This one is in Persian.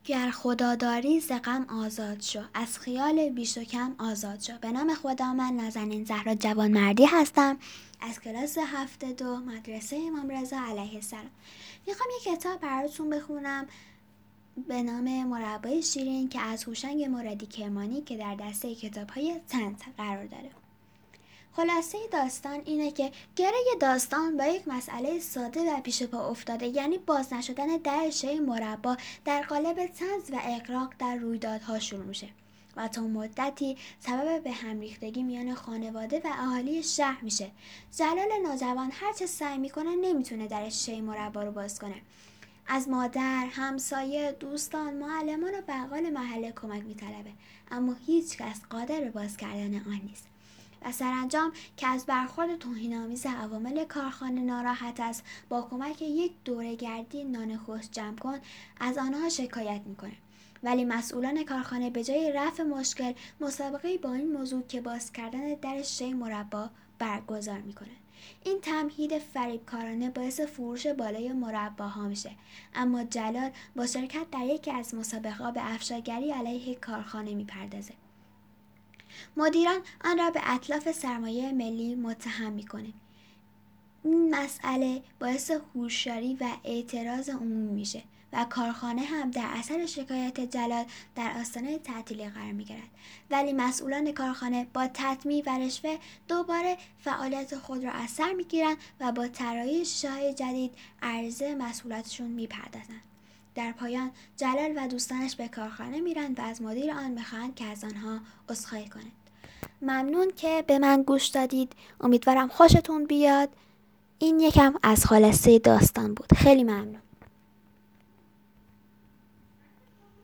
گر خدا داری ز غم آزاد شو، از خیال بیش و کم آزاد شو. به نام خدا. من نازنین زهرا جوانمردی هستم از کلاس 7 مدرسه امام رضا علیه السلام. میخوام یک کتاب براتون بخونم به نام مربای شیرین که از هوشنگ مرادی کرمانی که در دسته کتاب‌های طنز قرار داره. خلاصه داستان اینه که گره داستان با یک مسئله ساده و پیش پا افتاده، یعنی باز نشدن در شی مربا در قالب طنز و اغراق در رویدادها شروع میشه و تا مدتی سبب به هم ریختگی میان خانواده و اهالی شهر میشه. جلال نوجوان هرچه سعی میکنه نمیتونه در شی مربا رو باز کنه. از مادر، همسایه، دوستان، معلمان و بقال محله کمک میطلبه، اما هیچ کس قادر به باز کردن آن نیست. و سرانجام که از برخورد توهین‌آمیز عوامل کارخانه ناراحت است، با کمک یک دوره‌گردی نان خوش جمع کن از آنها شکایت میکنه. ولی مسئولان کارخانه به جای رفع مشکل مسابقه با این موضوع که باز کردن در شی مربا برگزار میکنه. این تمهید فریبکارانه باعث فروش بالای مرباها میشه، اما جلال با شرکت در یکی از مسابقه‌ها به افشاگری علیه کارخانه میپردازه. مدیران آن را به اتلاف سرمایه ملی متهم میکنه. این مسئله باعث هوشیاری و اعتراض عمومی میشه و کارخانه هم در اثر شکایت جلال در آستانه تعطیلی قرار میگیرد. ولی مسئولان کارخانه با تطمیع و رشوه دوباره فعالیت خود را از سر میگیرند و با طراحی شیشه‌های جدید عرضه مسئولیتشون میپردازند. در پایان جلال و دوستانش به کارخانه میرند و از مدیر آن میخواهند که از آنها عذرخواهی کند. ممنون که به من گوش دادید. امیدوارم خوشتون بیاد. این یکم از خلاصه داستان بود. خیلی ممنون.